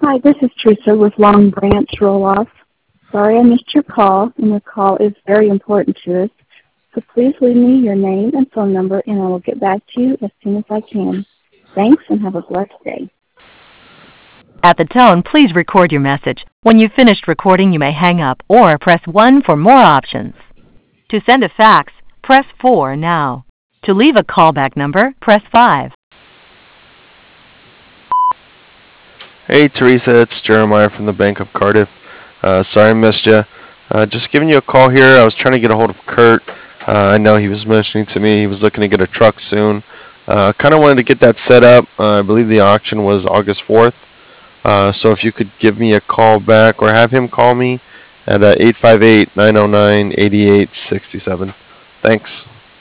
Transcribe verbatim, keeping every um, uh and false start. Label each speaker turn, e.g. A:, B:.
A: Hi, this is Teresa with Long Branch Roll-Off. Sorry I missed your call, and your call is very important to us. So please leave me your name and phone number, and I will get back to you as soon as I can. Thanks, and have a blessed day.
B: At the tone, please record your message. When you've finished recording, you may hang up or press one for more options. To send a fax, press four now. To leave a callback number, press five.
C: Hey Teresa, it's Jeremiah from the Bank of Cardiff. Uh, sorry I missed you. Uh, just giving you a call here. I was trying to get a hold of Kurt. Uh, I know he was mentioning to me he was looking to get a truck soon. Uh, kind of wanted to get that set up. Uh, I believe the auction was August fourth. Uh, so if you could give me a call back or have him call me at uh, eight five eight, nine oh nine, eight eight six seven. Thanks.